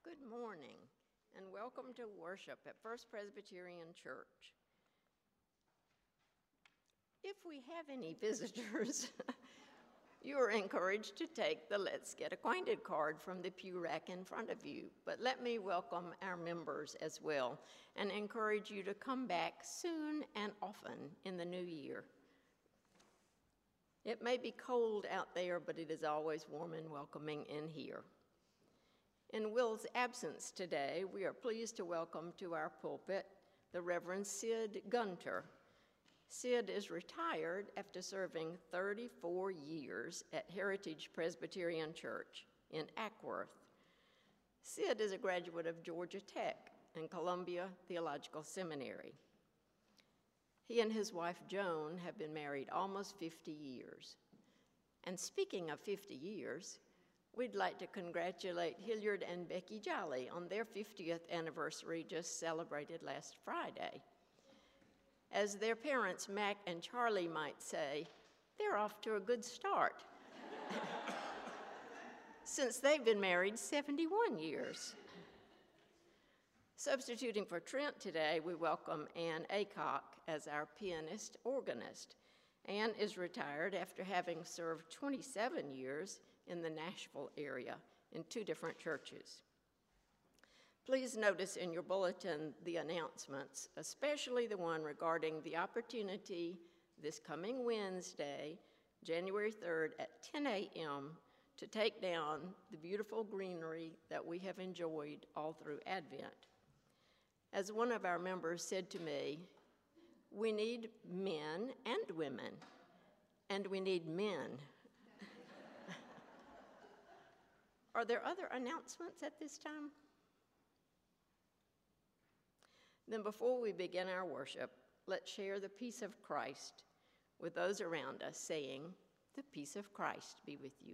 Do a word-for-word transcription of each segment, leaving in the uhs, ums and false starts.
Good morning, and welcome to worship at First Presbyterian Church. If we have any visitors, you are encouraged to take the Let's Get Acquainted card from the pew rack in front of you. But let me welcome our members as well and encourage you to come back soon and often in the new year. It may be cold out there, but it is always warm and welcoming in here. In Will's absence today, we are pleased to welcome to our pulpit the Reverend Sid Gunter. Sid is retired after serving thirty-four years at Heritage Presbyterian Church in Ackworth. Sid is a graduate of Georgia Tech and Columbia Theological Seminary. He and his wife Joan have been married almost fifty years. And speaking of fifty years, we'd like to congratulate Hilliard and Becky Jolly on their fiftieth anniversary just celebrated last Friday. As their parents, Mac and Charlie, might say, they're off to a good start, since they've been married seventy-one years. Substituting for Trent today, we welcome Ann Aycock as our pianist organist. Ann is retired after having served twenty-seven years in the Nashville area in two different churches. Please notice in your bulletin the announcements, especially the one regarding the opportunity this coming Wednesday, January third at ten a m to take down the beautiful greenery that we have enjoyed all through Advent. As one of our members said to me, we need men and women, and we need men. Are there other announcements at this time? Then before we begin our worship, let's share the peace of Christ with those around us, saying, "The peace of Christ be with you."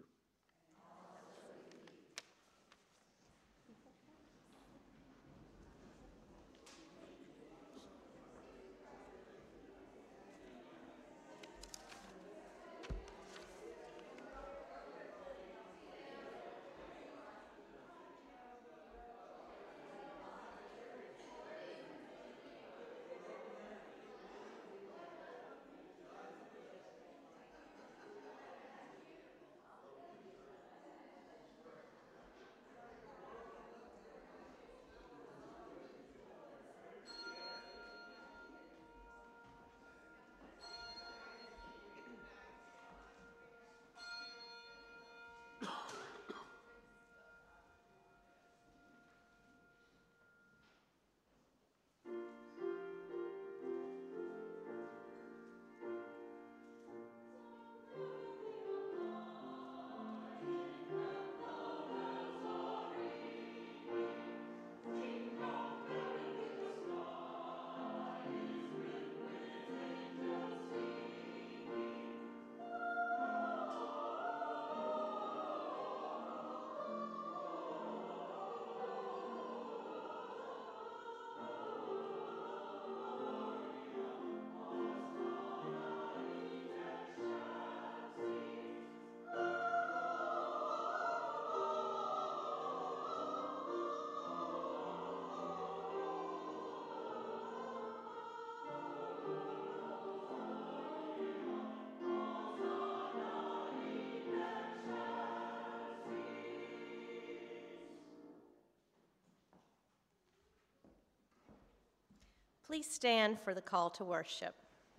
Please stand for the call to worship.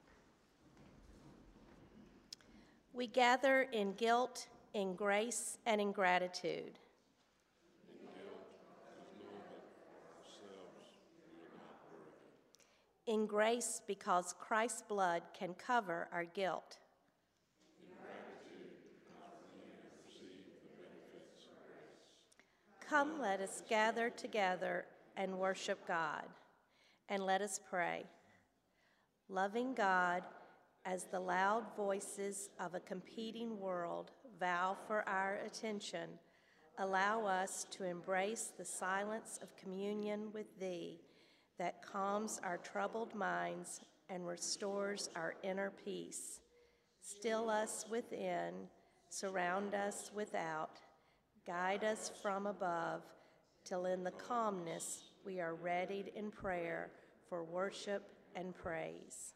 We gather in guilt, in grace, and in gratitude. In guilt, as know that ourselves we are not worthy. In grace, because Christ's blood can cover our guilt. In gratitude, because we have received the benefits of grace. Come, let us gather together and worship God. And let us pray. Loving God, as the loud voices of a competing world vow for our attention, allow us to embrace the silence of communion with Thee that calms our troubled minds and restores our inner peace. Still us within, surround us without, guide us from above, till in the calmness we are readied in prayer for worship and praise.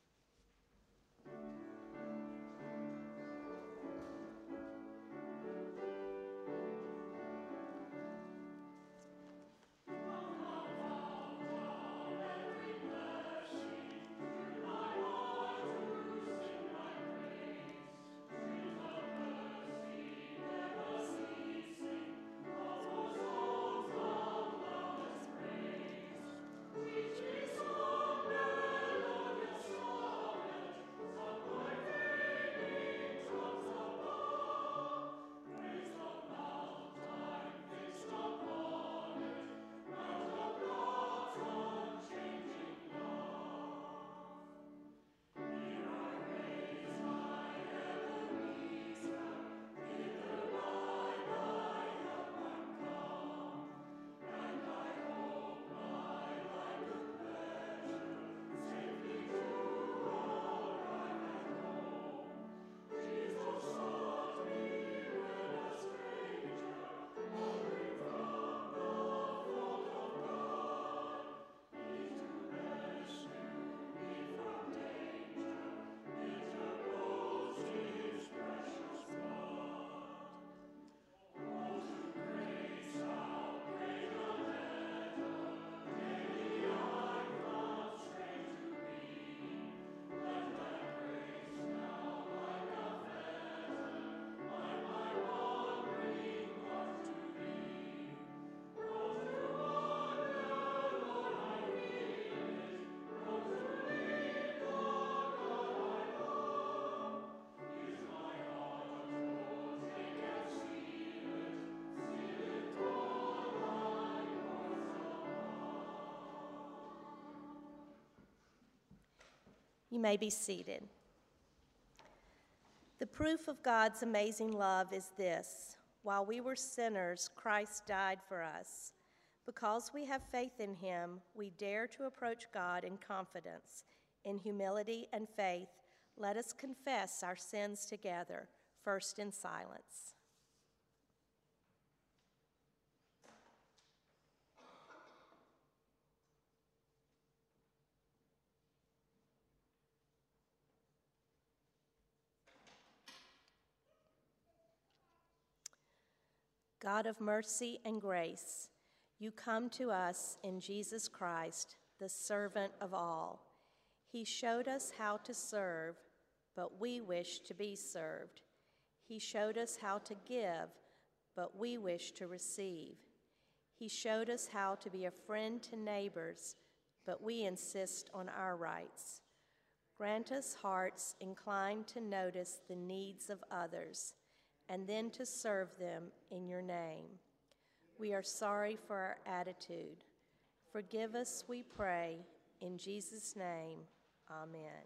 You may be seated. The proof of God's amazing love is this: while we were sinners, Christ died for us. Because we have faith in him, we dare to approach God in confidence. In humility and faith, let us confess our sins together, first in silence. God of mercy and grace, you come to us in Jesus Christ, the servant of all. He showed us how to serve, but we wish to be served. He showed us how to give, but we wish to receive. He showed us how to be a friend to neighbors, but we insist on our rights. Grant us hearts inclined to notice the needs of others, and then to serve them in your name. We are sorry for our attitude. Forgive us, we pray, in Jesus' name, amen.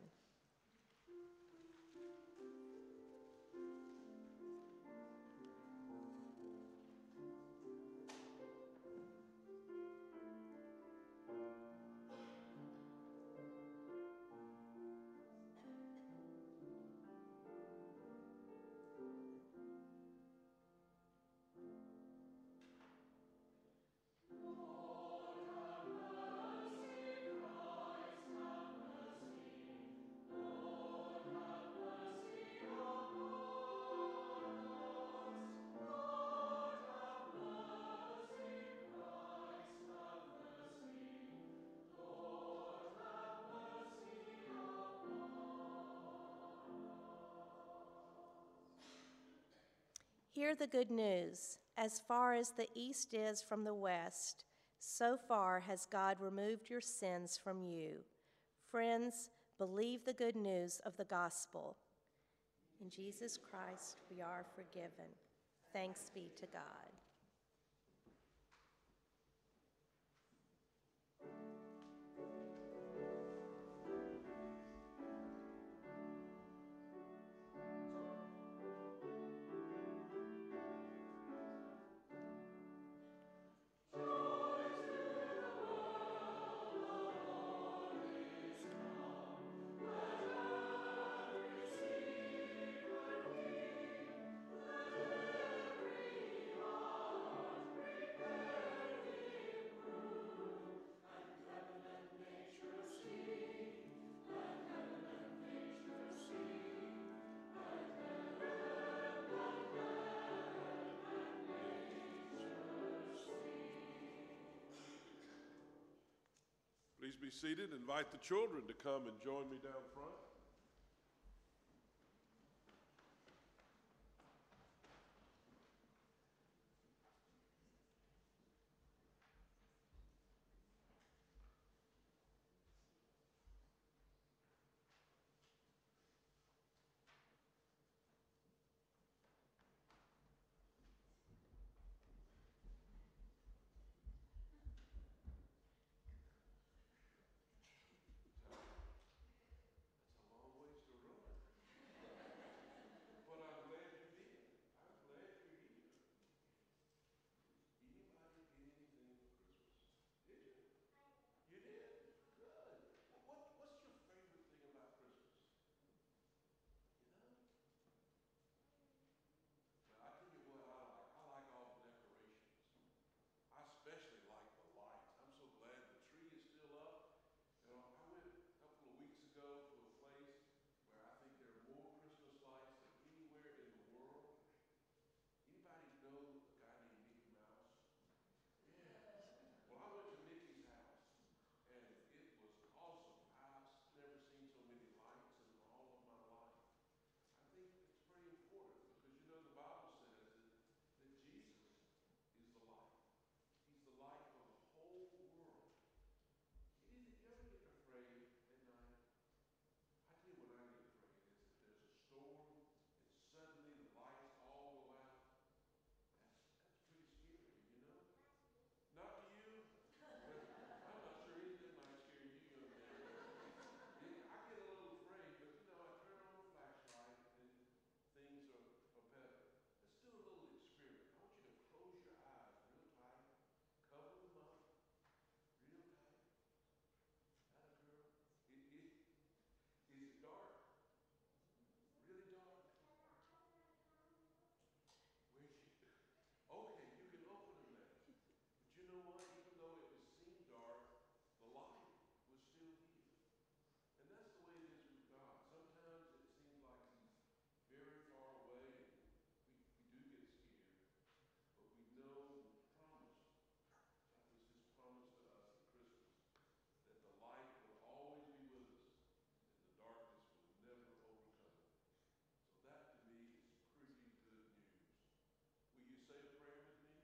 Hear the good news. As far as the east is from the west, so far has God removed your sins from you. Friends, believe the good news of the gospel. In Jesus Christ, we are forgiven. Thanks be to God. Let every heart be seated. Invite the children to come and join me down front. Especially like the lights. I'm so glad the tree is still up. You know, I went a couple of weeks ago to a place where I think there are more Christmas lights than anywhere in the world. Anybody know a guy named Mickey Mouse? Yeah. Well, I went to Mickey's house, and it was awesome. I've never seen so many lights in all of my life. I think it's pretty important because, you know, the Bible says that, that Jesus is the light. He's the light for the whole world. You, you ever get afraid at night? I tell you when I get afraid is that there's a storm and suddenly the lights all go out. That's, that's pretty scary, you know? Not to you? I'm not sure anything might scare you, young man. Yeah, I get a little afraid, but you know, I turn on the flashlight and things are, are better. Let's do a little experiment. I want you to close your eyes real tight. Cover them up real tight. That a girl? It, it, is it dark? Really dark? Where you? Okay, you can open them now. But you know what? Even though it was seemed dark, the light was still here. And that's the way it is with God. Sometimes it seems like He's very far away and we, we do get scared. But we know the promise. That was His promise to us at Christmas, that the light will always be with us and the darkness will never overcome it. So that to me is pretty good news. Will you say a prayer with me?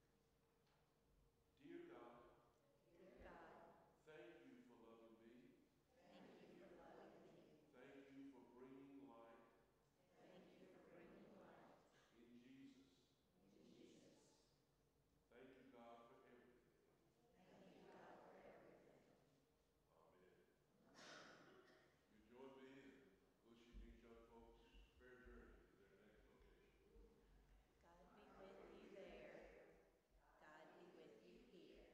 Dear God, Dear God, thank you for loving me. thank you for loving me. Thank you for bringing light Thank you for bringing light in Jesus. in Jesus. Thank you, God, for everything. Thank you, God, for everything. Amen. You join me in wishing these young folks fair journey to their next location. God be with you there. God be with you here.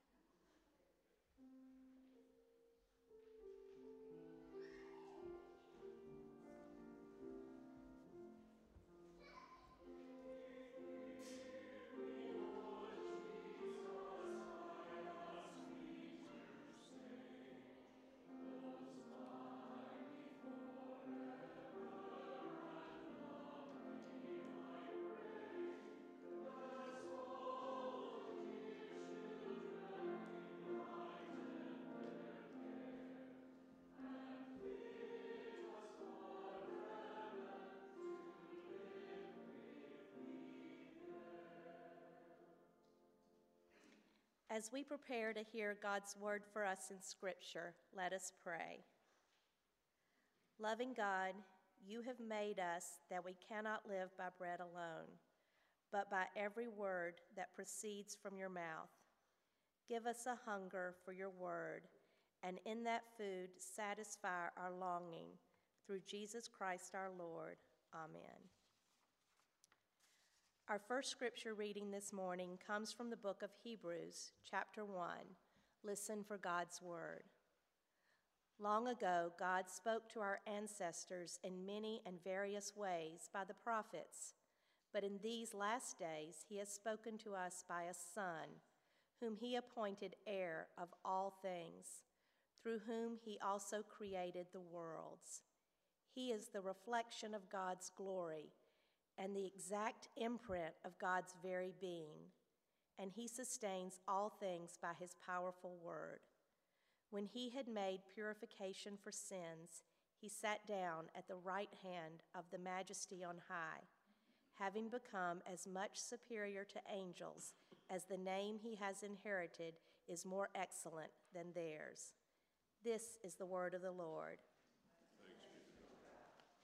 As we prepare to hear God's word for us in Scripture, let us pray. Loving God, you have made us that we cannot live by bread alone, but by every word that proceeds from your mouth. Give us a hunger for your word, and in that food satisfy our longing. Through Jesus Christ our Lord. Amen. Our first scripture reading this morning comes from the book of Hebrews, chapter one. Listen for God's word. Long ago, God spoke to our ancestors in many and various ways by the prophets, but in these last days he has spoken to us by a Son, whom he appointed heir of all things, through whom he also created the worlds. He is the reflection of God's glory and the exact imprint of God's very being, and he sustains all things by his powerful word. When he had made purification for sins, he sat down at the right hand of the Majesty on high, having become as much superior to angels as the name he has inherited is more excellent than theirs. This is the word of the Lord. Thanks be to God.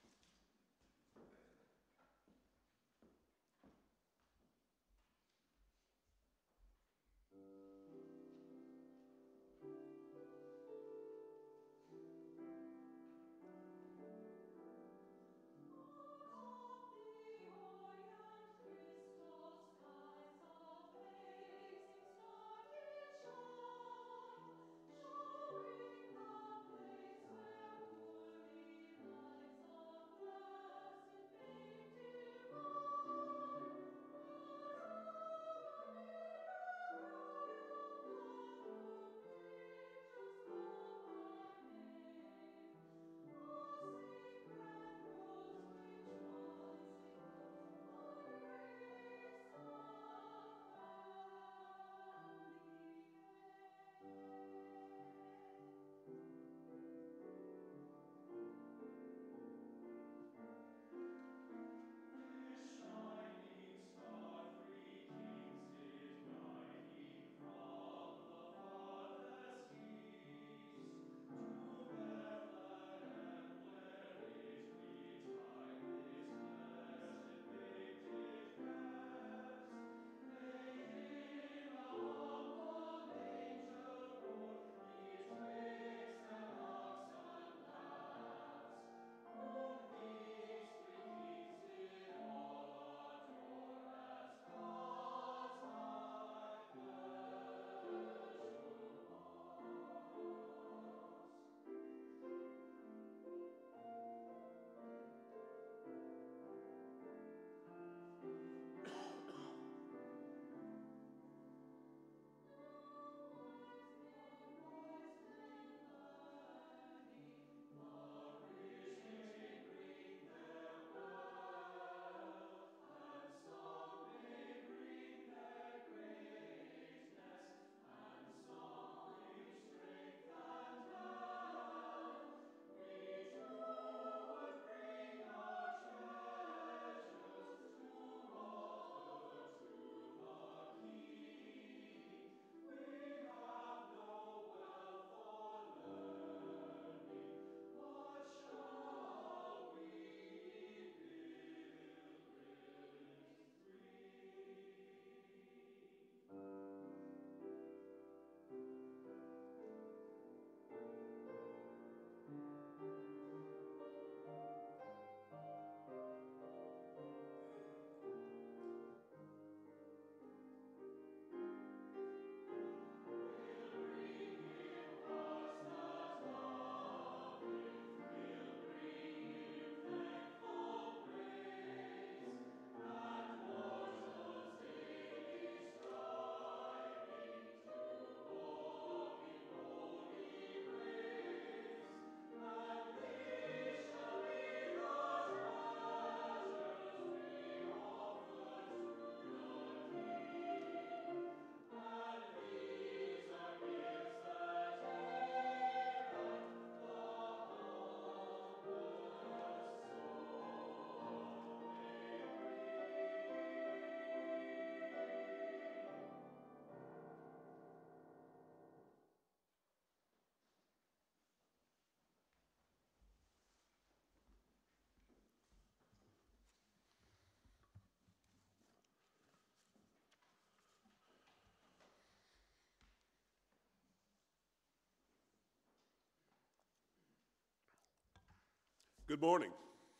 Good morning.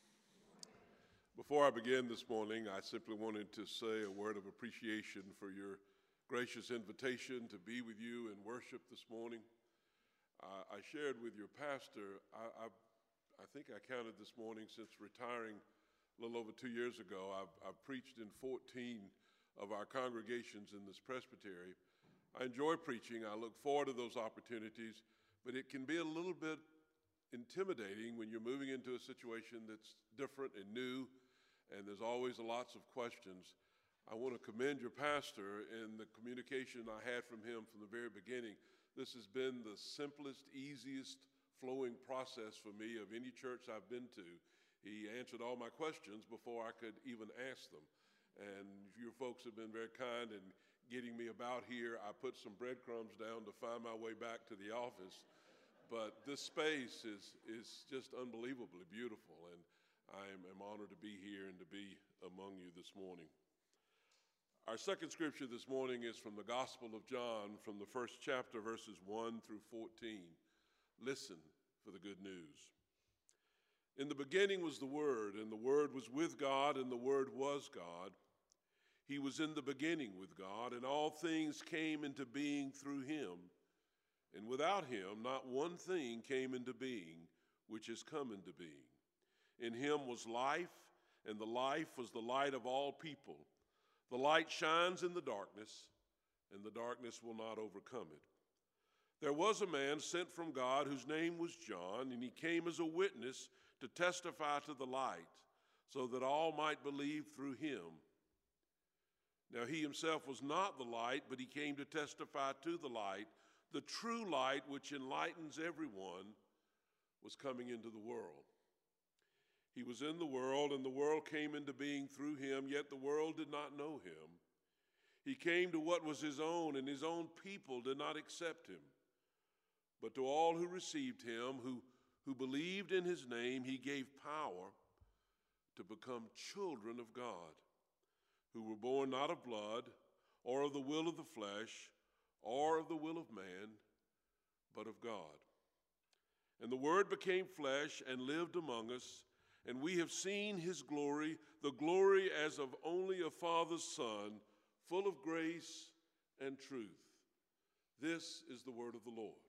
Before I begin this morning, I simply wanted to say a word of appreciation for your gracious invitation to be with you in worship this morning. Uh, I shared with your pastor, I, I, I think I counted this morning since retiring a little over two years ago, I've, I've preached in fourteen of our congregations in this presbytery. I enjoy preaching. I look forward to those opportunities, but it can be a little bit intimidating when you're moving into a situation that's different and new, and there's always lots of questions. I want to commend your pastor in the communication I had from him from the very beginning, this has been the simplest, easiest flowing process for me of any church I've been to. He answered all my questions before I could even ask them. And your folks have been very kind in getting me about here. I put some breadcrumbs down to find my way back to the office. But this space is, is just unbelievably beautiful, and I am, am honored to be here and to be among you this morning. Our second scripture this morning is from the Gospel of John, from the first chapter, verses one through fourteen. Listen for the good news. In the beginning was the Word, and the Word was with God, and the Word was God. He was in the beginning with God, and all things came into being through him. And without him, not one thing came into being which has come into being. In him was life, and the life was the light of all people. The light shines in the darkness, and the darkness will not overcome it. There was a man sent from God whose name was John, and he came as a witness to testify to the light, so that all might believe through him. Now he himself was not the light, but he came to testify to the light. The true light, which enlightens everyone, was coming into the world. He was in the world, and the world came into being through him, yet the world did not know him. He came to what was his own, and his own people did not accept him. But to all who received him, who, who believed in his name, he gave power to become children of God, who were born not of blood, or of the will of the flesh, or of the will of man, but of God. And the Word became flesh and lived among us, and we have seen his glory, the glory as of only a Father's Son, full of grace and truth. This is the word of the Lord.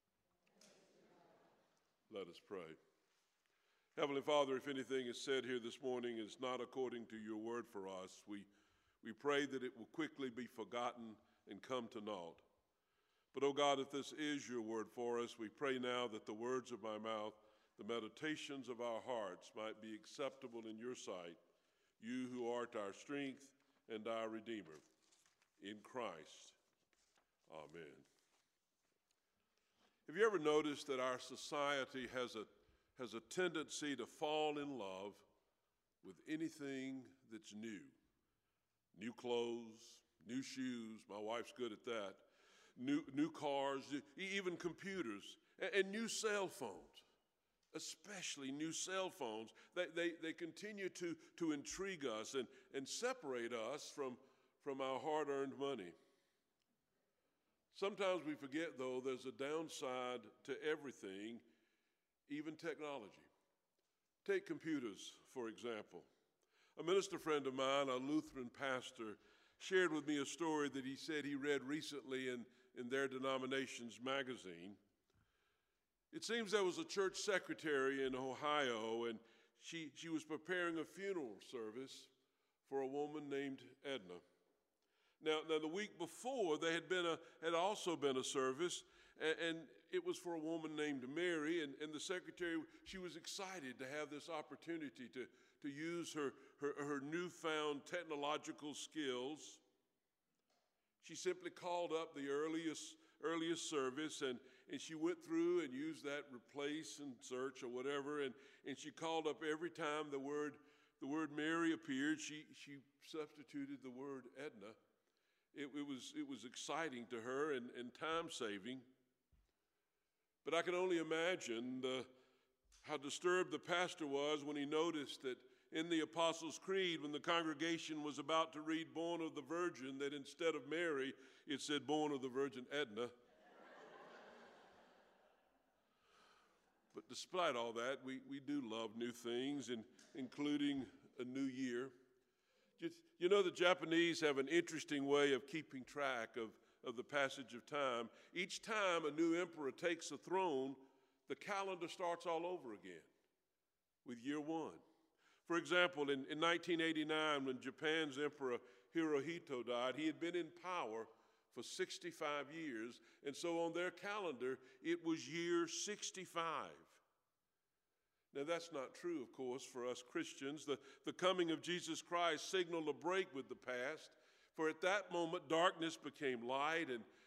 Let us pray. Heavenly Father, if anything is said here this morning is not according to your word for us, we, we pray that it will quickly be forgotten and come to naught. But, oh God, if this is your word for us, we pray now that the words of my mouth, the meditations of our hearts might be acceptable in your sight, you who art our strength and our Redeemer. In Christ, amen. Have you ever noticed that our society has a, has a tendency to fall in love with anything that's new? New clothes, new shoes, my wife's good at that, new, new cars, even computers, and, and new cell phones, especially new cell phones. They, they, they continue to, to intrigue us and, and separate us from, from our hard-earned money. Sometimes we forget, though, there's a downside to everything, even technology. Take computers, for example. A minister friend of mine, a Lutheran pastor, shared with me a story that he said he read recently in, in their denomination's magazine. It seems there was a church secretary in Ohio, and she, she was preparing a funeral service for a woman named Edna. Now, now the week before, there had been a had also been a service, and, and it was for a woman named Mary, and, and the secretary, she was excited to have this opportunity to, to use her, her, her newfound technological skills. She simply called up the earliest earliest service, and, and she went through and used that replace and search or whatever, and, and she called up every time the word the word Mary appeared, she, she substituted the word Edna. It, it, was, it was exciting to her and, and time-saving. But I can only imagine the, how disturbed the pastor was when he noticed that in the Apostles' Creed, when the congregation was about to read born of the Virgin, that instead of Mary, it said born of the Virgin Edna. But despite all that, we, we do love new things, and including a new year. You know, the Japanese have an interesting way of keeping track of, of the passage of time. Each time a new emperor takes the throne, the calendar starts all over again with year one. For example, in, in nineteen eighty-nine, when Japan's Emperor Hirohito died, he had been in power for sixty-five years, and so on their calendar, it was year sixty-five. Now, that's not true, of course, for us Christians. The, the coming of Jesus Christ signaled a break with the past, for at that moment, darkness became light, and,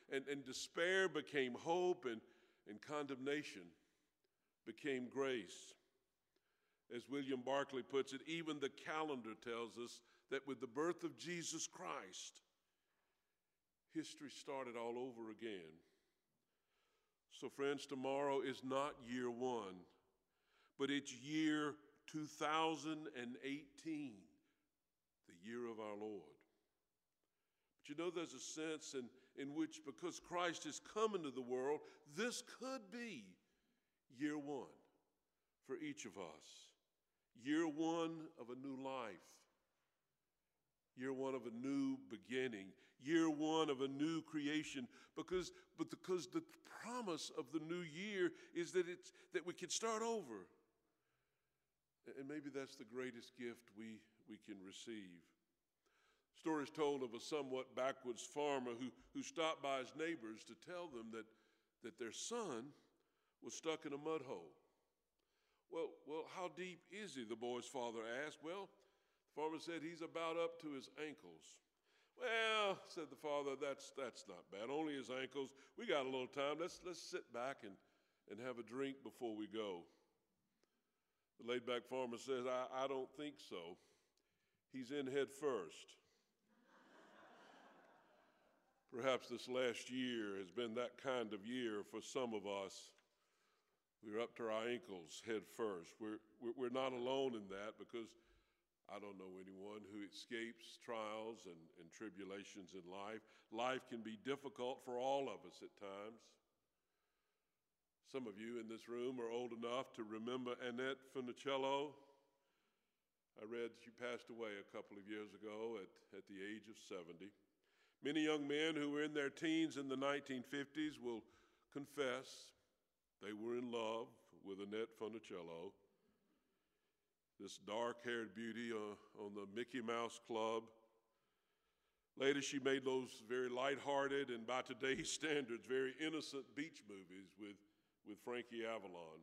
and, and despair became hope, and, and condemnation became grace. As William Barclay puts it, even the calendar tells us that with the birth of Jesus Christ, history started all over again. So friends, tomorrow is not year one, but it's year two thousand eighteen, the year of our Lord. But you know, there's a sense in, in which, because Christ has come into the world, this could be year one for each of us. Year one of a new life. Year one of a new beginning. Year one of a new creation. Because, but because the promise of the new year is that it's that we can start over. And maybe that's the greatest gift we, we can receive. Stories told of a somewhat backwoods farmer who, who stopped by his neighbors to tell them that, that their son was stuck in a mud hole. Well, well, how deep is he, the boy's father asked. Well, the farmer said he's about up to his ankles. Well, said the father, that's that's not bad, only his ankles. We got a little time. Let's, let's sit back and, and have a drink before we go. The laid-back farmer says, I, I don't think so. He's in head first. Perhaps this last year has been that kind of year for some of us. We're up to our ankles head first. We're, we're not alone in that, because I don't know anyone who escapes trials and, and tribulations in life. Life can be difficult for all of us at times. Some of you in this room are old enough to remember Annette Funicello. I read she passed away a couple of years ago at, at the age of seventy. Many young men who were in their teens in the nineteen fifties will confess they were in love with Annette Funicello, this dark-haired beauty uh, on the Mickey Mouse Club. Later, she made those very lighthearted and, by today's standards, very innocent beach movies with, with Frankie Avalon.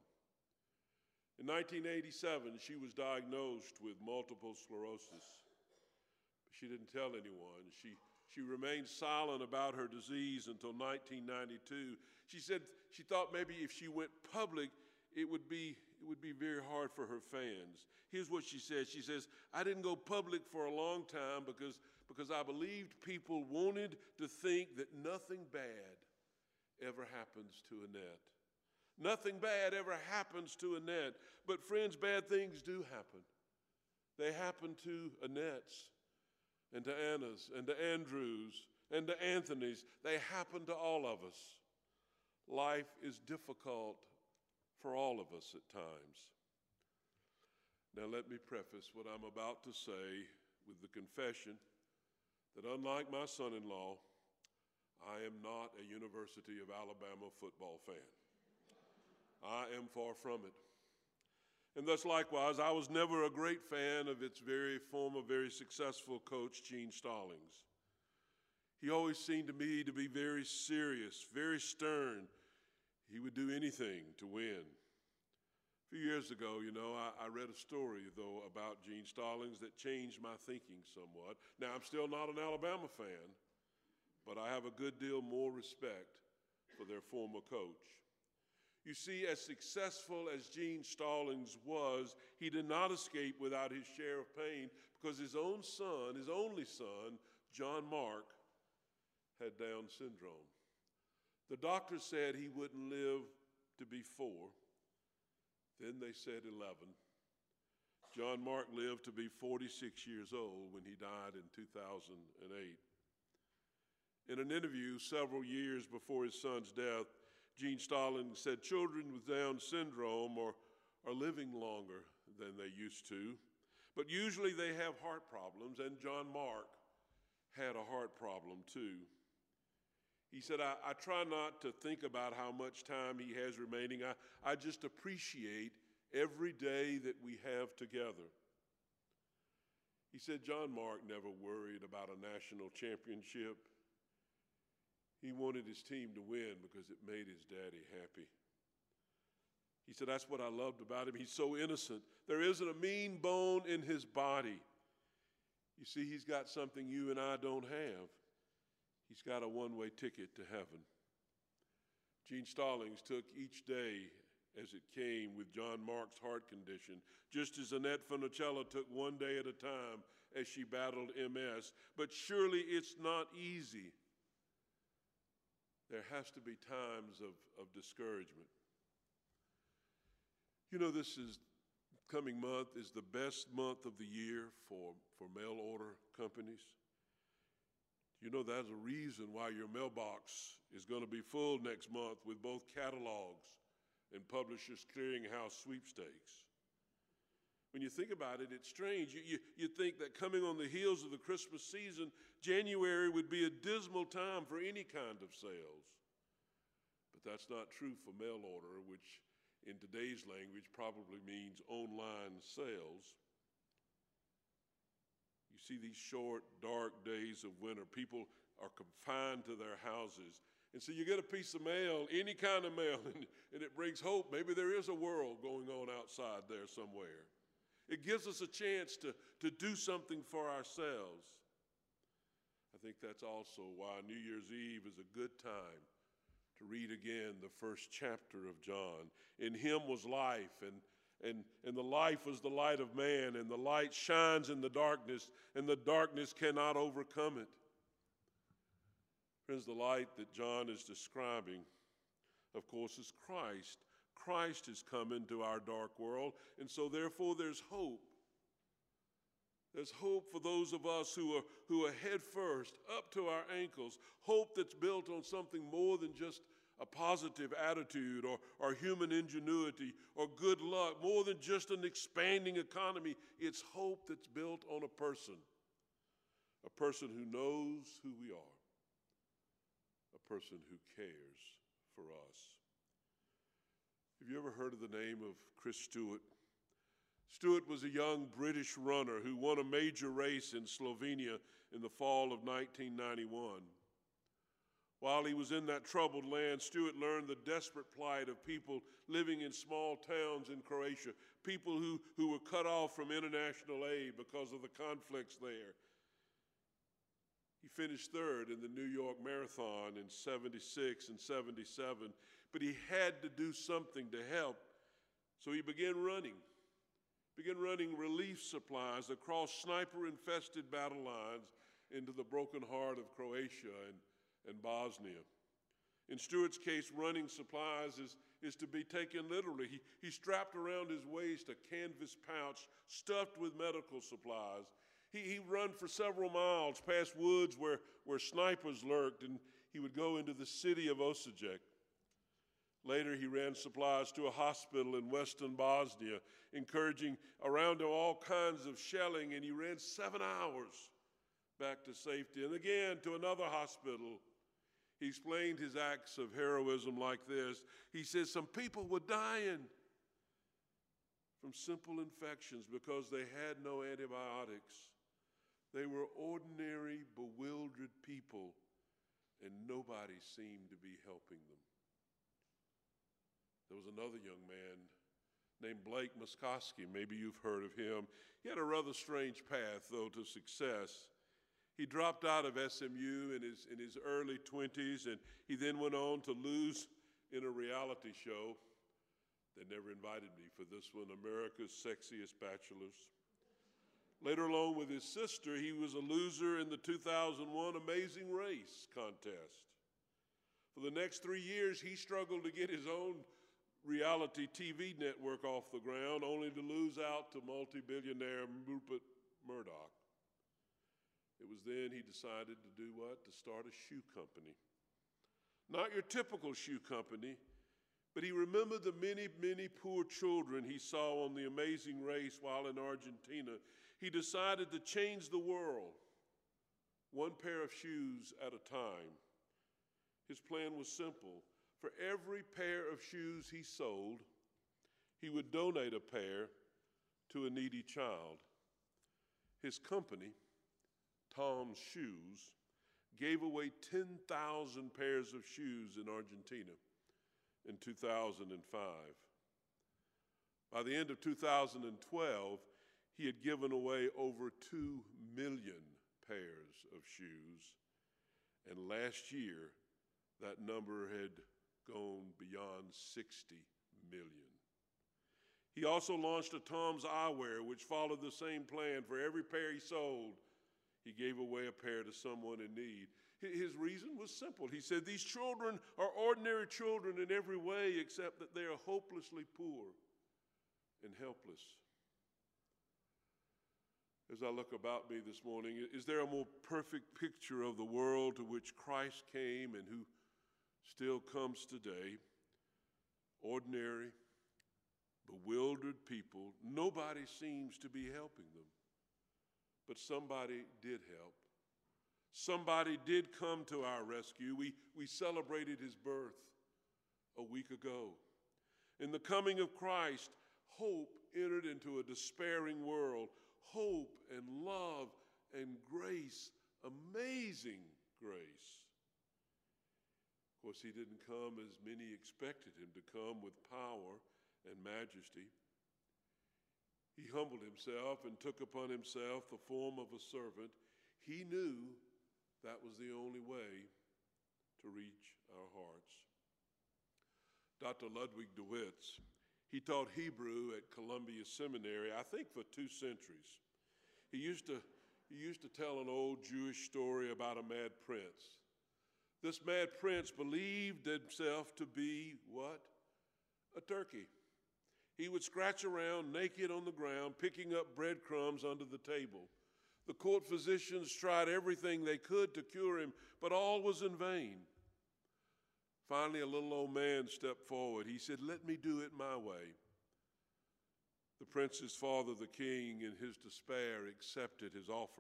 In nineteen eighty-seven, she was diagnosed with multiple sclerosis. She didn't tell anyone. She, she remained silent about her disease until nineteen ninety-two. She said she thought maybe if she went public, it would be it would be very hard for her fans. Here's what she said. She says, I didn't go public for a long time because, because I believed people wanted to think that nothing bad ever happens to Annette. Nothing bad ever happens to Annette. But friends, bad things do happen. They happen to Annette's and to Anna's and to Andrew's and to Anthony's. They happen to all of us. Life is difficult for all of us at times. Now let me preface what I'm about to say with the confession that unlike my son-in-law, I am not a University of Alabama football fan. I am far from it. And thus likewise, I was never a great fan of its very former, very successful coach, Gene Stallings. He always seemed to me to be very serious, very stern. He would do anything to win. A few years ago, you know, I, I read a story, though, about Gene Stallings that changed my thinking somewhat. Now, I'm still not an Alabama fan, but I have a good deal more respect for their former coach. You see, as successful as Gene Stallings was, he did not escape without his share of pain, because his own son, his only son, John Mark, had Down syndrome. The doctor said he wouldn't live to be four. Then they said eleven. John Mark lived to be forty-six years old when he died in two thousand eight. In an interview several years before his son's death, Gene Stallings said children with Down syndrome are, are living longer than they used to, but usually they have heart problems, and John Mark had a heart problem too. He said, I, I try not to think about how much time he has remaining. I, I just appreciate every day that we have together. He said John Mark never worried about a national championship. He wanted his team to win because it made his daddy happy. He said, that's what I loved about him. He's so innocent. There isn't a mean bone in his body. You see, he's got something you and I don't have. he's got a one-way ticket to heaven. Gene Stallings took each day as it came with John Mark's heart condition, just as Annette Funicello took one day at a time as she battled M S. But surely it's not easy. There has to be times of, of discouragement. You know, this is coming month is the best month of the year for, for mail order companies. You know, there's a reason why your mailbox is going to be full next month with both catalogs and Publishers Clearinghouse sweepstakes. When you think about it, it's strange. You, you, you think that coming on the heels of the Christmas season, January would be a dismal time for any kind of sales. But that's not true for mail order, which in today's language probably means online sales. You see these short, dark days of winter. People are confined to their houses. And so you get a piece of mail, any kind of mail, and, and it brings hope. Maybe there is a world going on outside there somewhere. It gives us a chance to, to do something for ourselves. I think that's also why New Year's Eve is a good time to read again the first chapter of John. In him was life, and, and, and the life was the light of man, and the light shines in the darkness, and the darkness cannot overcome it. Friends, the light that John is describing, of course, is Christ. Christ has come into our dark world, and so therefore there's hope. There's hope for those of us who are, who are head first, up to our ankles, hope that's built on something more than just a positive attitude or, or human ingenuity or good luck, more than just an expanding economy. It's hope that's built on a person, a person who knows who we are, a person who cares for us. Have you ever heard of the name of Chris Stewart? Stewart was a young British runner who won a major race in Slovenia in the fall of nineteen ninety-one. While he was in that troubled land, Stewart learned the desperate plight of people living in small towns in Croatia, people who, who were cut off from international aid because of the conflicts there. He finished third in the New York Marathon in seventy-six and seventy-seven, but he had to do something to help, so he began running. began running relief supplies across sniper-infested battle lines into the broken heart of Croatia and, and Bosnia. In Stewart's case, running supplies is, is to be taken literally. He, he strapped around his waist a canvas pouch stuffed with medical supplies. He, he ran for several miles past woods where, where snipers lurked, and he would go into the city of Osijek. Later, he ran supplies to a hospital in western Bosnia, encouraging around him all kinds of shelling, and he ran seven hours back to safety. And again, to another hospital. He explained his acts of heroism like this. He says some people were dying from simple infections because they had no antibiotics. They were ordinary, bewildered people, and nobody seemed to be helping them. There was another young man named Blake Muskoski. Maybe you've heard of him. He had a rather strange path, though, to success. He dropped out of S M U in his, in his early twenties, and he then went on to lose in a reality show. They never invited me for this one, America's Sexiest Bachelors. Later, along with his sister, he was a loser in the two thousand one Amazing Race contest. For the next three years, he struggled to get his own reality T V network off the ground, only to lose out to multi-billionaire Rupert Murdoch. It was then he decided to do what? To start a shoe company. Not your typical shoe company, but he remembered the many, many poor children he saw on the Amazing Race while in Argentina. He decided to change the world, one pair of shoes at a time. His plan was simple. For every pair of shoes he sold, he would donate a pair to a needy child. His company, Tom's Shoes, gave away ten thousand pairs of shoes in Argentina in two thousand five. By the end of two thousand twelve, he had given away over two million pairs of shoes, And last year, that number had gone beyond sixty million. He also launched a Tom's Eyewear, which followed the same plan. For every pair he sold, he gave away a pair to someone in need. His reason was simple. He said, these children are ordinary children in every way except that they are hopelessly poor and helpless. As I look about me this morning, is there a more perfect picture of the world to which Christ came and who still comes today? Ordinary, bewildered people. Nobody seems to be helping them. But somebody did help. Somebody did come to our rescue. We, we celebrated his birth a week ago. In the coming of Christ, hope entered into a despairing world. Hope and love and grace, amazing grace. Of course, he didn't come as many expected him to come, with power and majesty. He humbled himself and took upon himself the form of a servant. He knew that was the only way to reach our hearts. Doctor Ludwig DeWitz, he taught Hebrew at Columbia Seminary, I think for two centuries. He used to, he used to tell an old Jewish story about a mad prince. This mad prince believed himself to be what? A turkey. He would scratch around naked on the ground, picking up breadcrumbs under the table. The court physicians tried everything they could to cure him, but all was in vain. Finally, a little old man stepped forward. He said, "Let me do it my way." The prince's father, the king, in his despair, accepted his offer.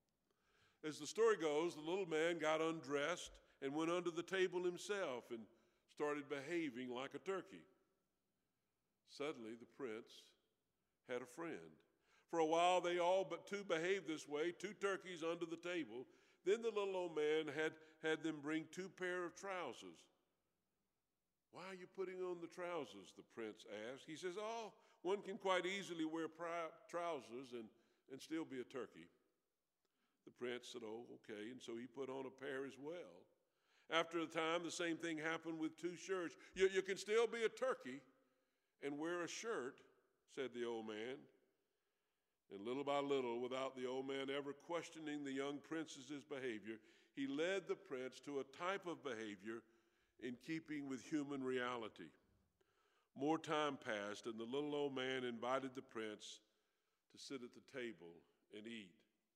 As the story goes, the little man got undressed and went under the table himself and started behaving like a turkey. Suddenly, the prince had a friend. For a while, they all but two behaved this way, two turkeys under the table. Then the little old man had, had them bring two pair of trousers. "Why are you putting on the trousers?" the prince asked. He says, "Oh, one can quite easily wear pri- trousers and, and still be a turkey." The prince said, "Oh, okay," and so he put on a pair as well. After a time, the same thing happened with two shirts. You, you can still be a turkey and wear a shirt," said the old man. And little by little, without the old man ever questioning the young prince's behavior, he led the prince to a type of behavior in keeping with human reality. More time passed, and the little old man invited the prince to sit at the table and eat.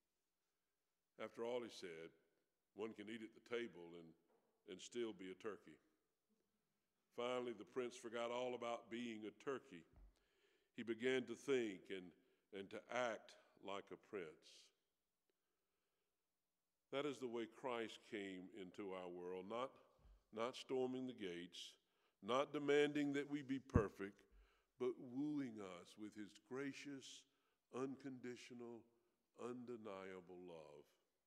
After all, he said, one can eat at the table and, and still be a turkey. Finally, the prince forgot all about being a turkey. He began to think and, and to act like a prince. That is the way Christ came into our world, not Not storming the gates, not demanding that we be perfect, but wooing us with his gracious, unconditional, undeniable love.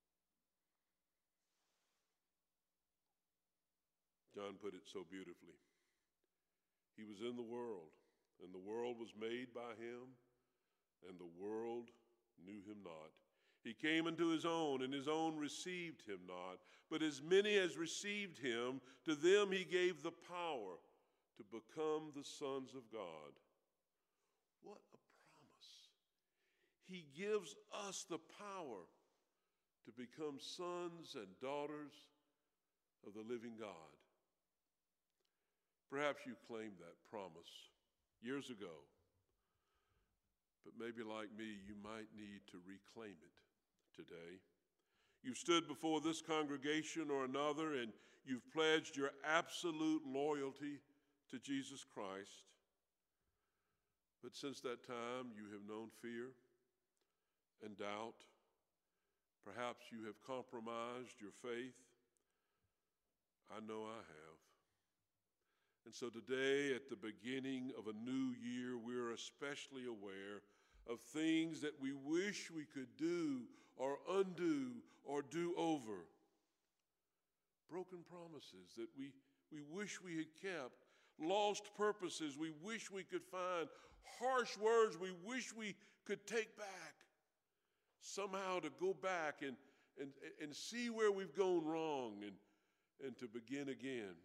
John put it so beautifully. He was in the world, and the world was made by him, and the world knew him not. He came into his own, and his own received him not. But as many as received him, to them he gave the power to become the sons of God. What a promise. He gives us the power to become sons and daughters of the living God. Perhaps you claimed that promise years ago, but maybe like me, you might need to reclaim it today. You've stood before this congregation or another, and you've pledged your absolute loyalty to Jesus Christ. But since that time, you have known fear and doubt. Perhaps you have compromised your faith. I know I have. And so today, at the beginning of a new year, we're especially aware of things that we wish we could do or undo or do over. Broken promises that we, we wish we had kept. Lost purposes we wish we could find. Harsh words we wish we could take back. Somehow to go back and, and, and see where we've gone wrong and, and to begin again.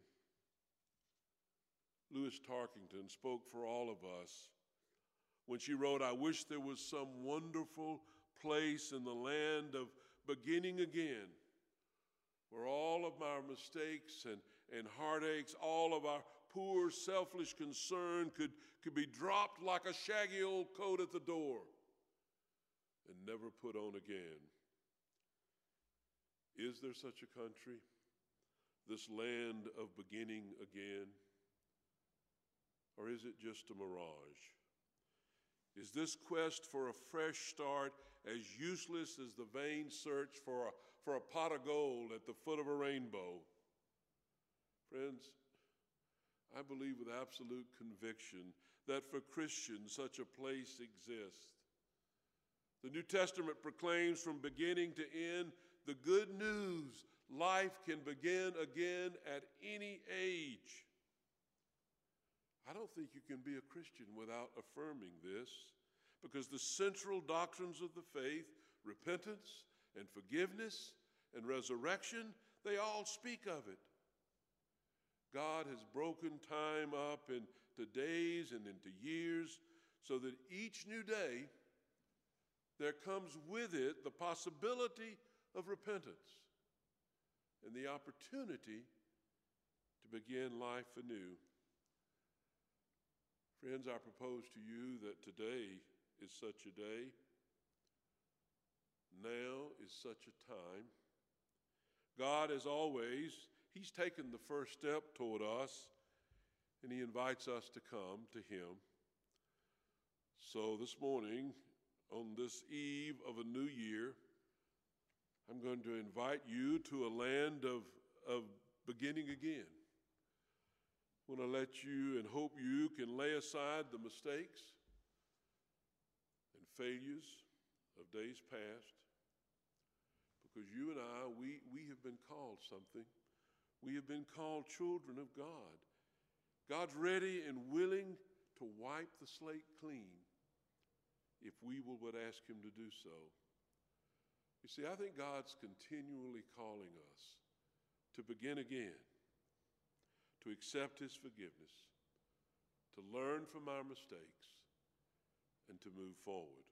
Louis Tarkington spoke for all of us when she wrote, "I wish there was some wonderful place in the land of beginning again, where all of our mistakes and, and heartaches, all of our poor, selfish concern could, could be dropped like a shaggy old coat at the door and never put on again." Is there such a country, this land of beginning again? Or is it just a mirage? Is this quest for a fresh start as useless as the vain search for a, for a pot of gold at the foot of a rainbow? Friends, I believe with absolute conviction that for Christians such a place exists. The New Testament proclaims from beginning to end the good news: life can begin again at any age. I don't think you can be a Christian without affirming this, because the central doctrines of the faith, repentance and forgiveness and resurrection, they all speak of it. God has broken time up into days and into years so that each new day there comes with it the possibility of repentance and the opportunity to begin life anew. Friends, I propose to you that today is such a day. Now is such a time. God, as always, He's taken the first step toward us, and He invites us to come to Him. So this morning, on this eve of a new year, I'm going to invite you to a land of, of beginning again. I want to let you and hope you can lay aside the mistakes and failures of days past, because you and I, we, we have been called something. We have been called children of God. God's ready and willing to wipe the slate clean if we will but ask Him to do so. You see, I think God's continually calling us to begin again, to accept His forgiveness, to learn from our mistakes, and to move forward.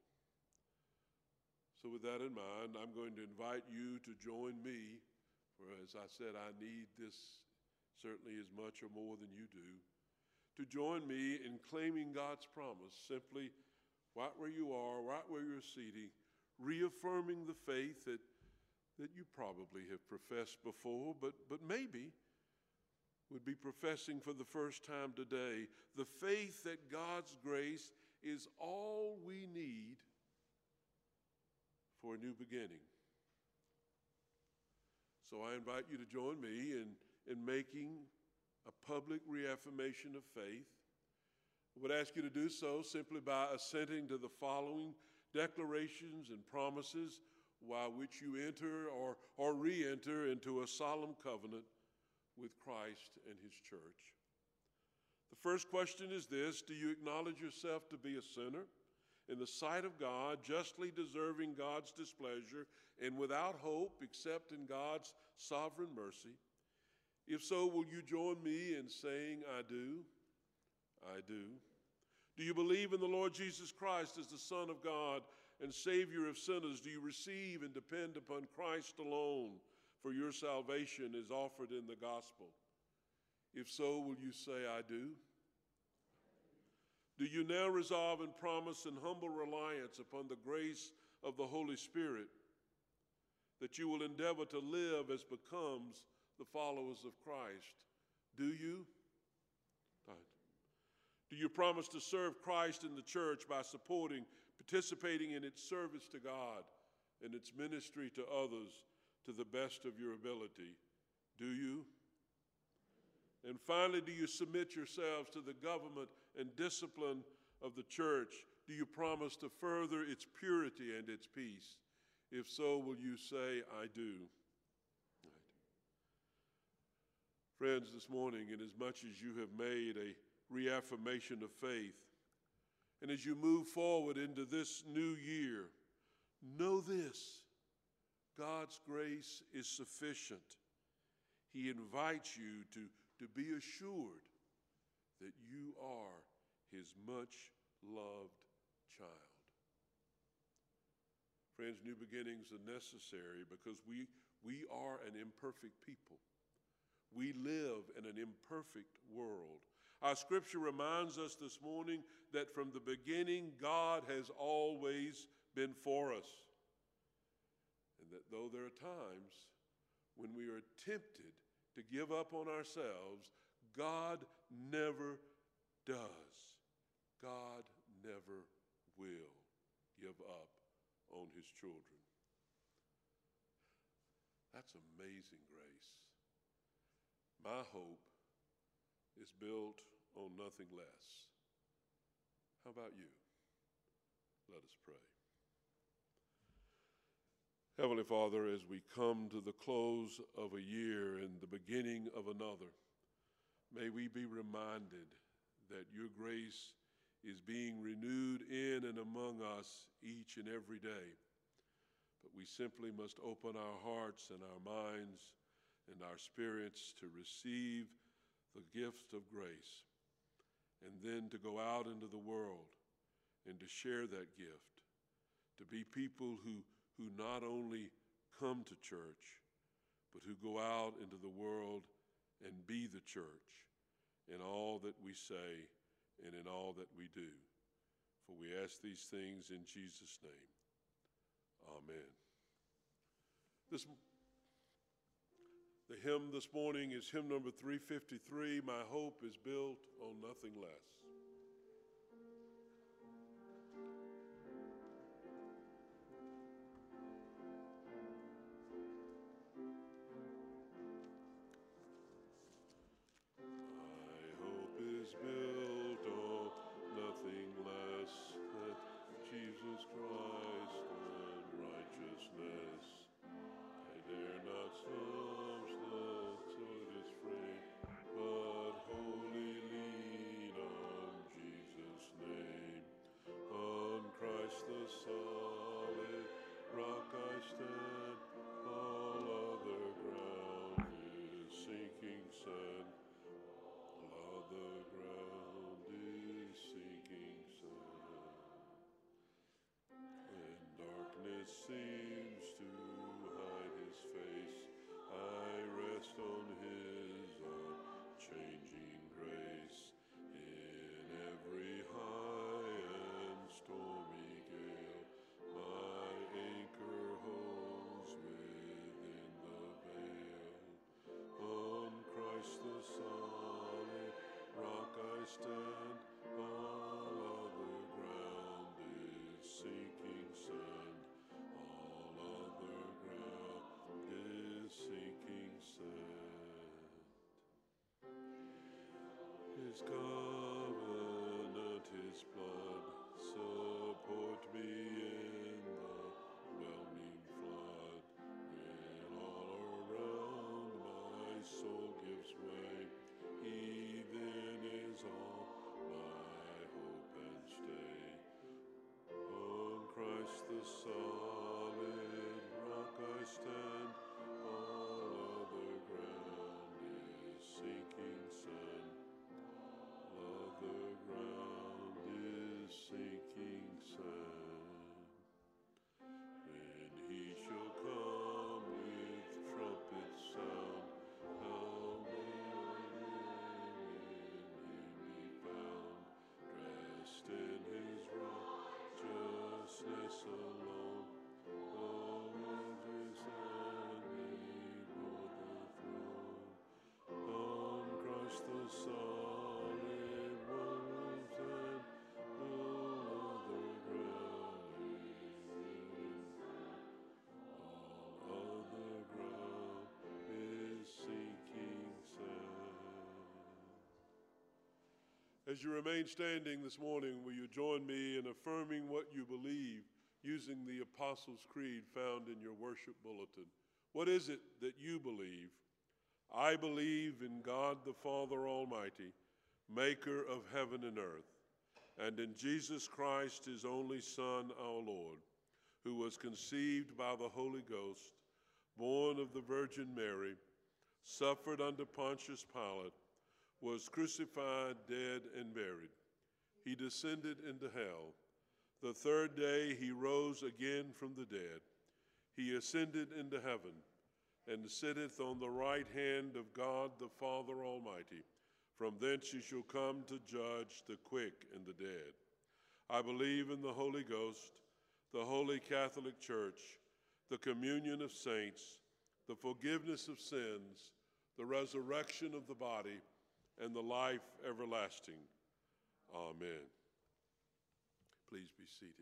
So with that in mind, I'm going to invite you to join me, for as I said, I need this certainly as much or more than you do, to join me in claiming God's promise, simply right where you are, right where you're seated, reaffirming the faith that, that you probably have professed before, but, but maybe would be professing for the first time today, the faith that God's grace is all we need for a new beginning. So I invite you to join me in, in making a public reaffirmation of faith. I would ask you to do so simply by assenting to the following declarations and promises by which you enter or, or re-enter into a solemn covenant with Christ and His church. The first question is this: do you acknowledge yourself to be a sinner in the sight of God, justly deserving God's displeasure and without hope except in God's sovereign mercy? If so, will you join me in saying, I do? I do. Do you believe in the Lord Jesus Christ as the Son of God and Savior of sinners? Do you receive and depend upon Christ alone for your salvation is offered in the gospel? If so, will you say, I do? Do you now resolve and promise in humble reliance upon the grace of the Holy Spirit that you will endeavor to live as becomes the followers of Christ? Do you? Right. Do you promise to serve Christ in the church by supporting, participating in its service to God and its ministry to others to the best of your ability? Do you? And finally, do you submit yourselves to the government and discipline of the church? Do you promise to further its purity and its peace? If so, will you say, I do? Right. Friends, this morning, inasmuch as you have made a reaffirmation of faith, and as you move forward into this new year, know this: God's grace is sufficient. He invites you to, to be assured that you are his much-loved child. Friends, new beginnings are necessary because we, we are an imperfect people. We live in an imperfect world. Our scripture reminds us this morning that from the beginning, God has always been for us. And that though there are times when we are tempted to give up on ourselves, God never does. God never will give up on his children. That's amazing grace. My hope is built on nothing less. How about you? Let us pray. Heavenly Father, as we come to the close of a year and the beginning of another, may we be reminded that your grace is being renewed in and among us each and every day. But we simply must open our hearts and our minds and our spirits to receive the gift of grace, and then to go out into the world and to share that gift, to be people who, who not only come to church, but who go out into the world and be the church in all that we say and in all that we do. For we ask these things in Jesus' name. Amen. This The hymn this morning is hymn number three fifty-three, My Hope is Built on Nothing Less. My hope is built on nothing less than Jesus Christ and righteousness. I dare not search the tortoise frame, but wholly lean on Jesus' name. On Christ the solid rock I stand, all other ground is sinking sand. All other ground is sinking sand. When darkness seems to hide his face, I rest on his unchanging grace. In every high and stormy gale, my anchor holds within the veil. On Christ the solid rock I stand, all other ground is sinking sand. All other ground is sinking sand. His covenant, his blood, support me in the whelming flood. When all around my soul gives way, he then is all my hope and stay. On Christ the solid rock I stand, all other ground is sinking sand. All other ground is sinking sand. When he shall come with trumpet sound, how may in him be found, dressed in his righteousness alone, always standing before the throne. On Christ the solid one stand, all other ground is all other ground is sinking sand. As you remain standing this morning, will you join me in affirming what you believe using the Apostles' Creed found in your worship bulletin? What is it that you believe? I believe in God the Father Almighty, maker of heaven and earth, and in Jesus Christ, his only Son, our Lord, who was conceived by the Holy Ghost, born of the Virgin Mary, suffered under Pontius Pilate, was crucified, dead, and buried. He descended into hell. The third day he rose again from the dead. He ascended into heaven and sitteth on the right hand of God the Father Almighty. From thence he shall come to judge the quick and the dead. I believe in the Holy Ghost, the Holy Catholic Church, the communion of saints, the forgiveness of sins, the resurrection of the body, and the life everlasting. Amen. Please be seated.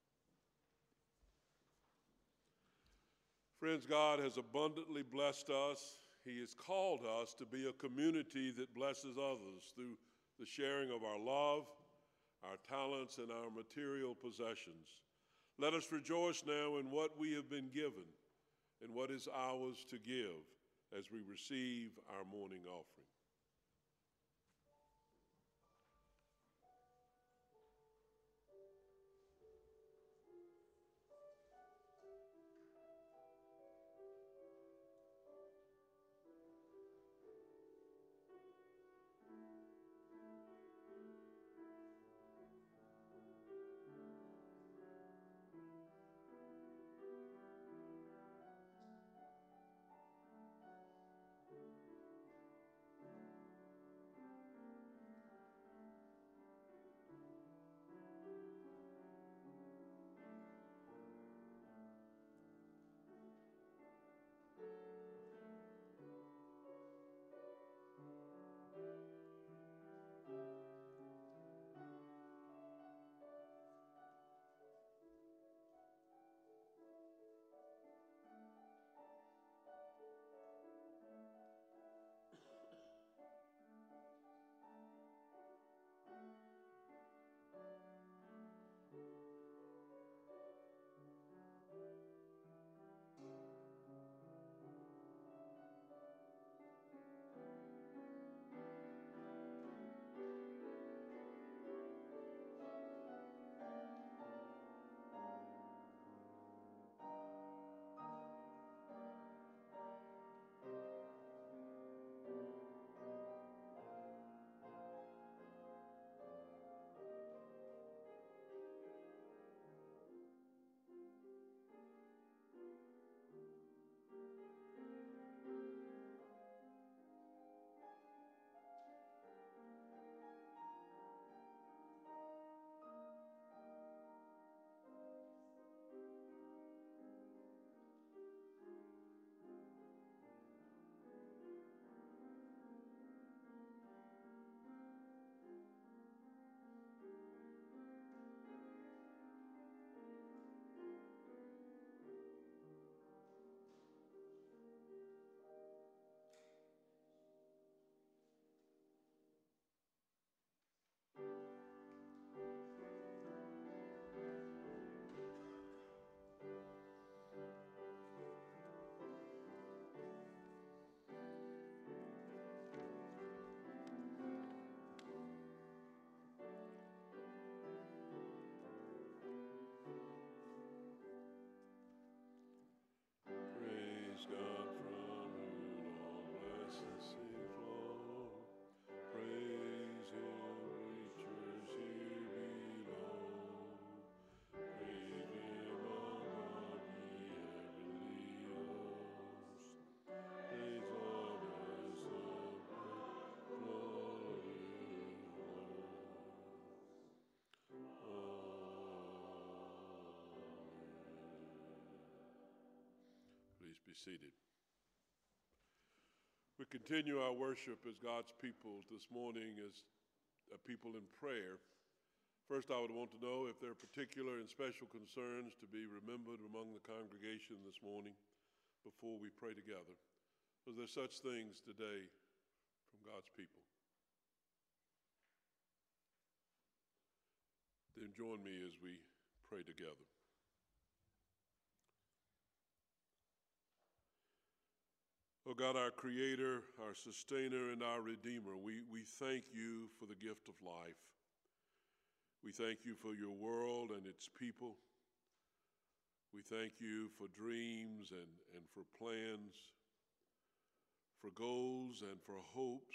Friends, God has abundantly blessed us. He has called us to be a community that blesses others through the sharing of our love, our talents, and our material possessions. Let us rejoice now in what we have been given and what is ours to give as we receive our morning offering. Be seated. We continue our worship as God's people this morning as a people in prayer. First, I would want to know if there are particular and special concerns to be remembered among the congregation this morning before we pray together. Are there such things today from God's people? Then join me as we pray together. Oh God, our Creator, our Sustainer, and our Redeemer, we, we thank you for the gift of life. We thank you for your world and its people. We thank you for dreams and, and for plans, for goals and for hopes.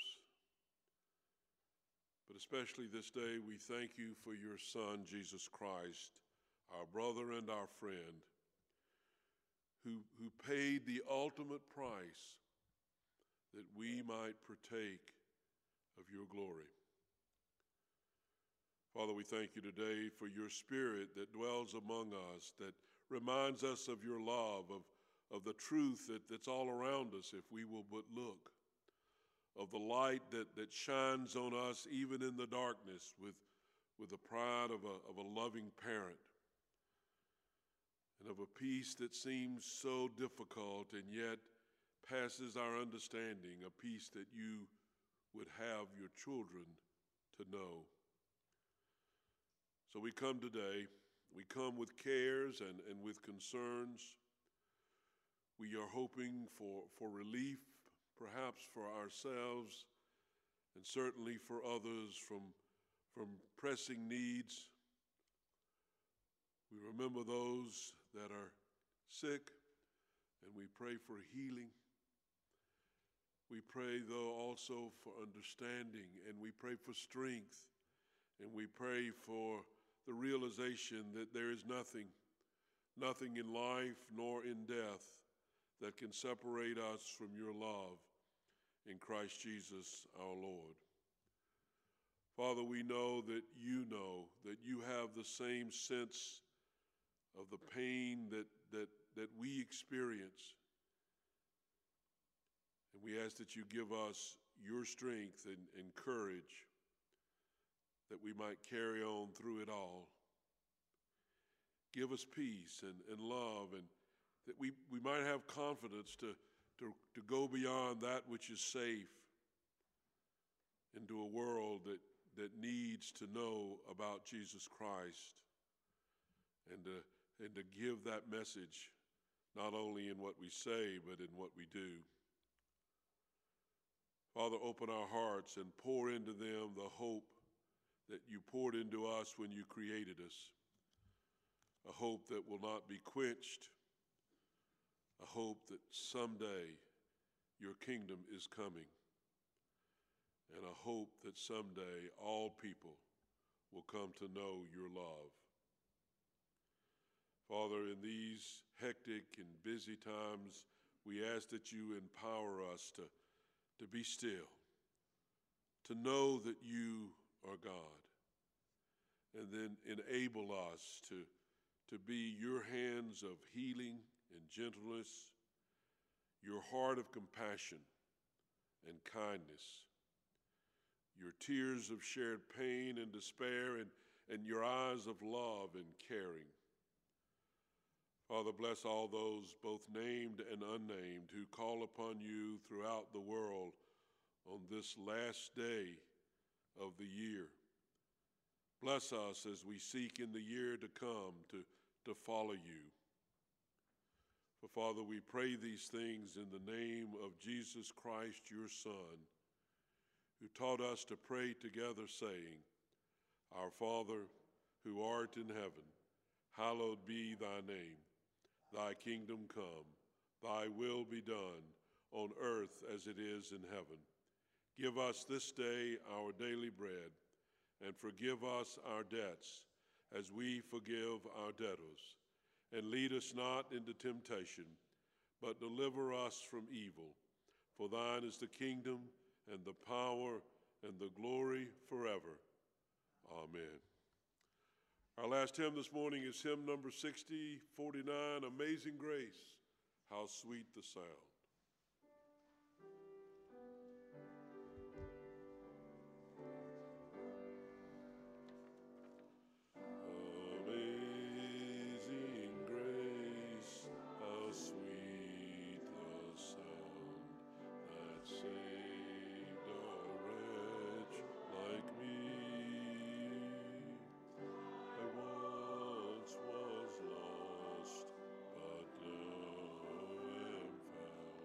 But especially this day, we thank you for your Son, Jesus Christ, our brother and our friend, who, who paid the ultimate price that we might partake of your glory. Father, we thank you today for your Spirit that dwells among us, that reminds us of your love, of, of the truth that, that's all around us if we will but look, of the light that, that shines on us even in the darkness with, with the pride of a, of a loving parent, and of a peace that seems so difficult and yet passes our understanding, a peace that you would have your children to know. So we come today, we come with cares and, and with concerns. We are hoping for, for relief, perhaps for ourselves, and certainly for others from, from pressing needs. We remember those that are sick, and we pray for healing. We pray, though, also for understanding, and we pray for strength, and we pray for the realization that there is nothing, nothing in life nor in death that can separate us from your love in Christ Jesus our Lord. Father, we know that you know, that you have the same sense of the pain that, that, that we experience. And we ask that you give us your strength and, and courage that we might carry on through it all. Give us peace and, and love, and that we, we might have confidence to, to, to go beyond that which is safe into a world that, that needs to know about Jesus Christ, and to, and to give that message not only in what we say, but in what we do. Father, open our hearts and pour into them the hope that you poured into us when you created us, a hope that will not be quenched, a hope that someday your kingdom is coming, and a hope that someday all people will come to know your love. Father, in these hectic and busy times, we ask that you empower us to, to be still, to know that you are God, and then enable us to, to be your hands of healing and gentleness, your heart of compassion and kindness, your tears of shared pain and despair, and, and your eyes of love and caring. Father, bless all those, both named and unnamed, who call upon you throughout the world on this last day of the year. Bless us as we seek in the year to come to, to follow you. For Father, we pray these things in the name of Jesus Christ, your Son, who taught us to pray together, saying, Our Father, who art in heaven, hallowed be thy name. Thy kingdom come, thy will be done on earth as it is in heaven. Give us this day our daily bread, and forgive us our debts as we forgive our debtors. And lead us not into temptation, but deliver us from evil. For thine is the kingdom and the power and the glory forever. Amen. Our last hymn this morning is hymn number sixty forty-nine, Amazing Grace, How Sweet the Sound. Found.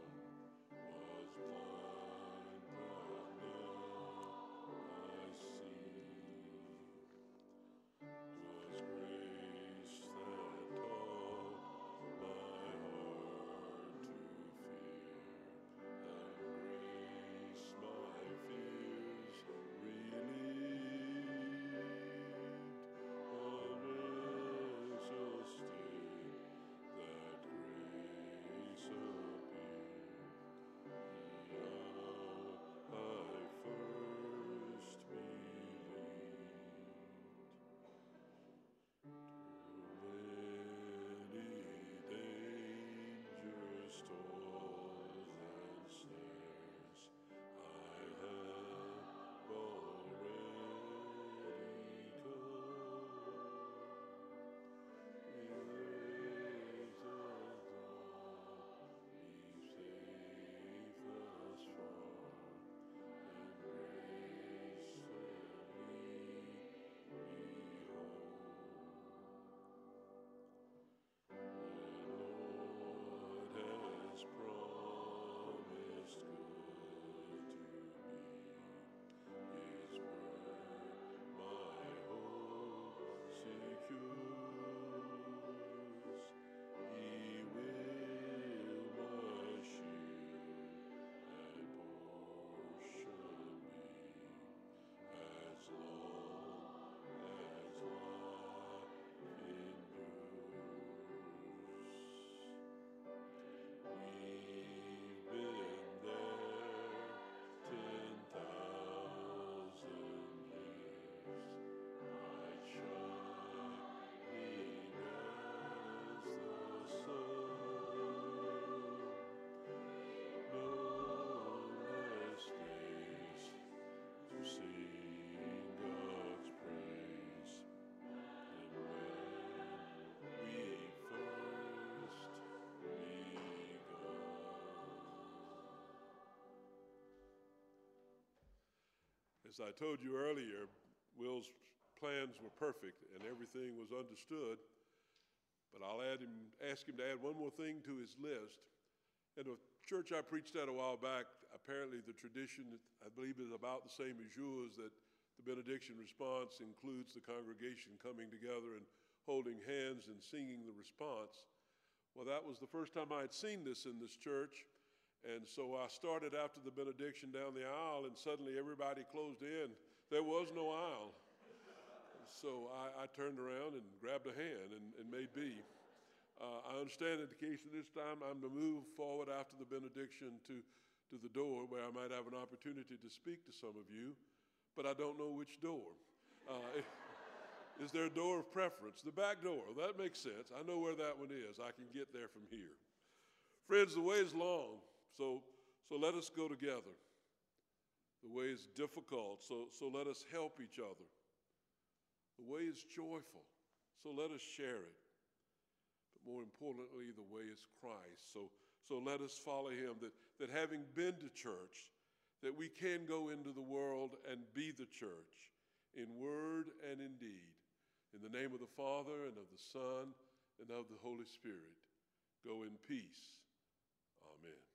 As I told you earlier, Will's plans were perfect and everything was understood, but I'll add him, ask him to add one more thing to his list. In a church I preached at a while back, apparently the tradition, I believe, is about the same as yours, that the benediction response includes the congregation coming together and holding hands and singing the response. Well, that was the first time I had seen this in this church. And so I started after the benediction down the aisle, and suddenly everybody closed in. There was no aisle. So I, I turned around and grabbed a hand and, and made be. Uh, I understand in the case of this time, I'm to move forward after the benediction to, to the door where I might have an opportunity to speak to some of you, but I don't know which door. Uh, is there a door of preference? The back door, that makes sense. I know where that one is. I can get there from here. Friends, the way is long. So, so let us go together. The way is difficult, so, so let us help each other. The way is joyful, so let us share it. But more importantly, the way is Christ. So, so let us follow him, that, that having been to church, that we can go into the world and be the church in word and in deed. In the name of the Father, and of the Son, and of the Holy Spirit. Go in peace. Amen.